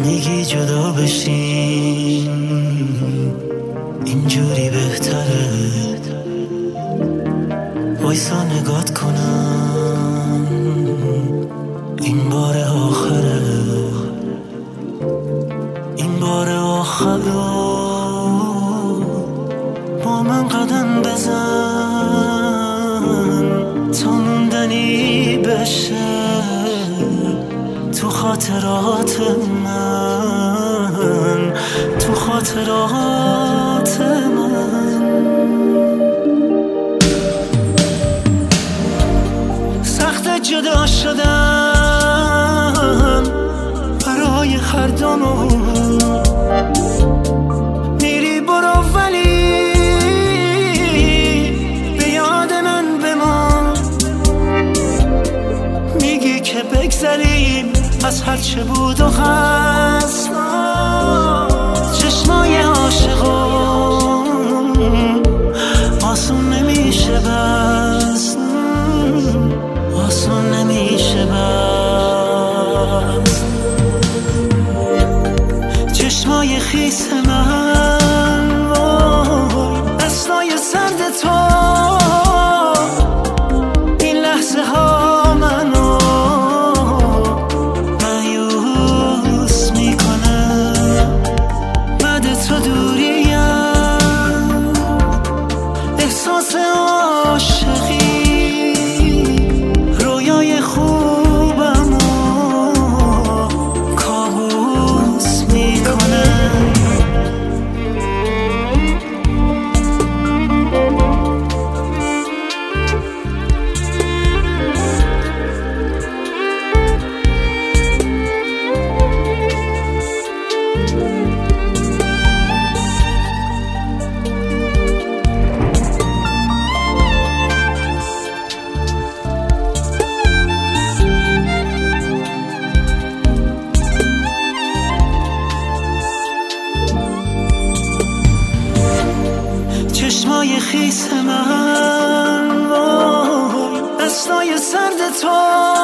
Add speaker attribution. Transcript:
Speaker 1: میگی جدا بشیم اینجوری بهتره، وایسا نگات کنم این بار آخره، این بار آخره، با من قدم بزن تا موندنی بشه تو خاطرات من، تو خاطرات من. سخت جدا شدن برای هر دومون، میری برو ولی به یاد من بمان، میگی که بگذریم از هر چه بود و هست، چشمای عاشقون آسون نمیشه بست، آسون نمیشه بست. چشمای خیس من دستای سرد تو این لحظه ها منو مایوس میکنه، بعد تو دوریم احساس عاشقی رویای خوبمو کابوس میکنه. چشمای خیس من دستای سرد تو